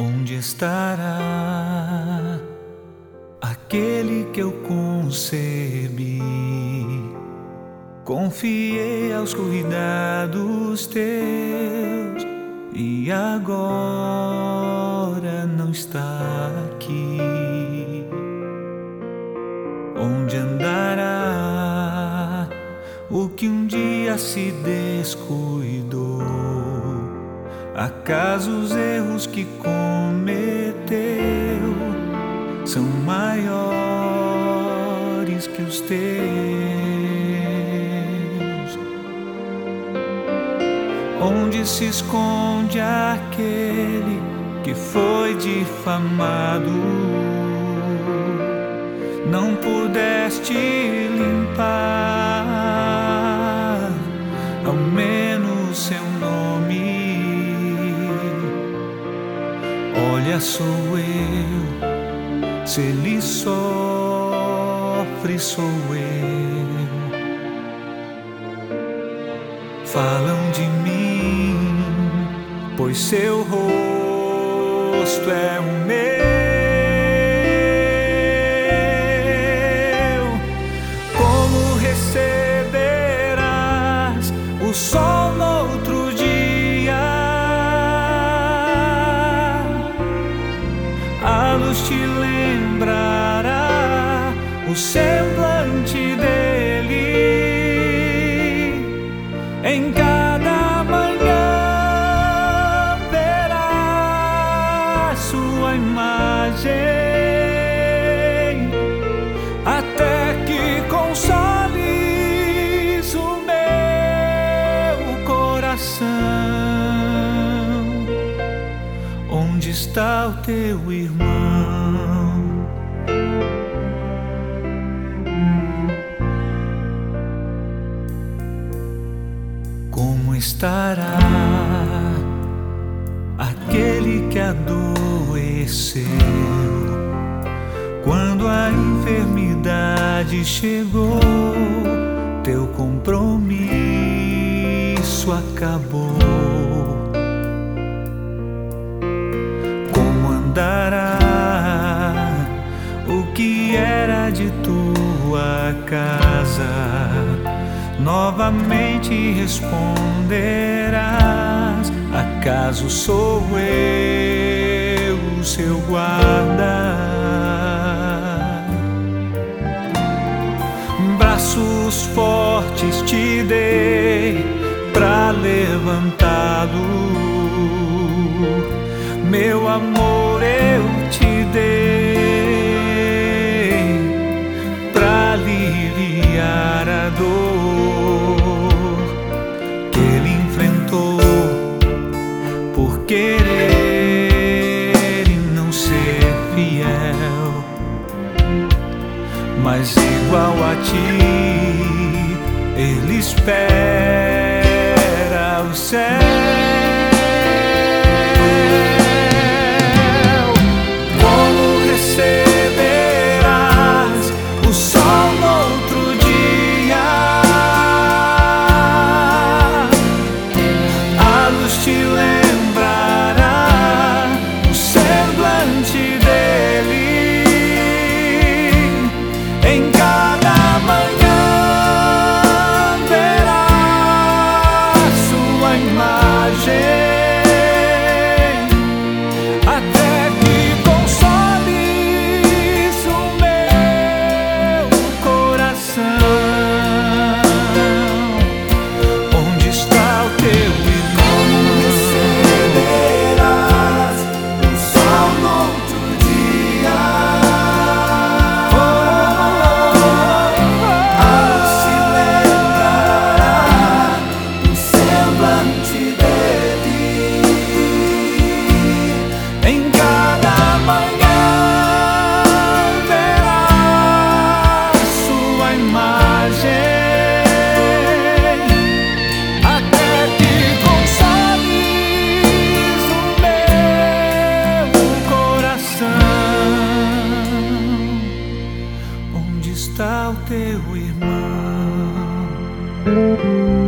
Onde estará aquele que eu concebi? Confiei aos cuidados teus e agora não está aqui. Onde andará o que um dia se descuidou? Acaso os erros que cometeu são maiores que os teus? Onde se esconde aquele que foi difamado? Não pudeste limpar ao menos seu nome. Olha, sou eu, se ele sofre, sou eu. Falam de mim, pois seu rosto é o meu. Como receberás o sol no outro dia? A luz te lembrará o semblante dele. Em cada manhã verás sua imagem, até que consoles o meu coração. Onde está o teu irmão? Como estará aquele que adoeceu quando a enfermidade chegou? Teu compromisso acabou. Como andará o que era de tua casa? Novamente responderás: acaso sou eu, seu guarda? Braços fortes te dei pra levantá-lo. Meu amor eu te dei pra aliviar a dor que ele enfrentou por querer e não ser fiel. Mas igual a ti, ele espera o céu. Como receberás o sol no outro dia? A luz te lembrará o semblante dele. Em cada manhã verás sua imagem, até que consoles o meu coração. Onde está o teu irmão? Receberás o sol no outro dia. A luz se lembrará o semblante dele. Em cada manhã verás sua imagem, até que consoles o meu coração. Onde está o teu irmão?